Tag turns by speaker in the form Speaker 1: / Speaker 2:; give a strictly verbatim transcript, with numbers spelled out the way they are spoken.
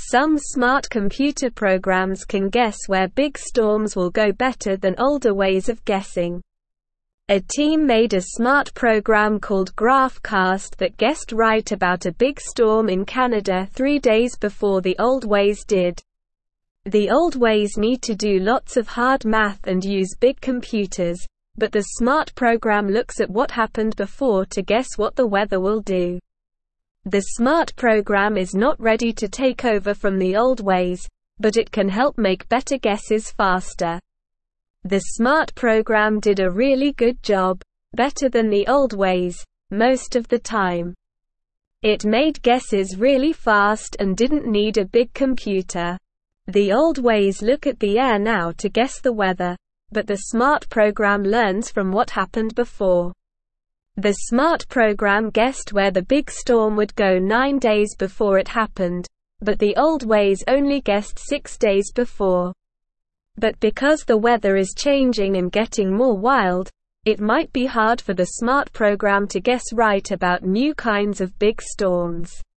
Speaker 1: Some smart computer programs can guess where big storms will go better than older ways of guessing. A team made a smart program called GraphCast that guessed right about a big storm in Canada three days before the old ways did. The old ways need to do lots of hard math and use big computers, but the smart program looks at what happened before to guess what the weather will do. The smart program is not ready to take over from the old ways, but it can help make better guesses faster. The smart program did a really good job, better than the old ways, most of the time. It made guesses really fast and didn't need a big computer. The old ways look at the air now to guess the weather, but the smart program learns from what happened before. The smart program guessed where the big storm would go nine days before it happened, but the old ways only guessed six days before. But because the weather is changing and getting more wild, it might be hard for the smart program to guess right about new kinds of big storms.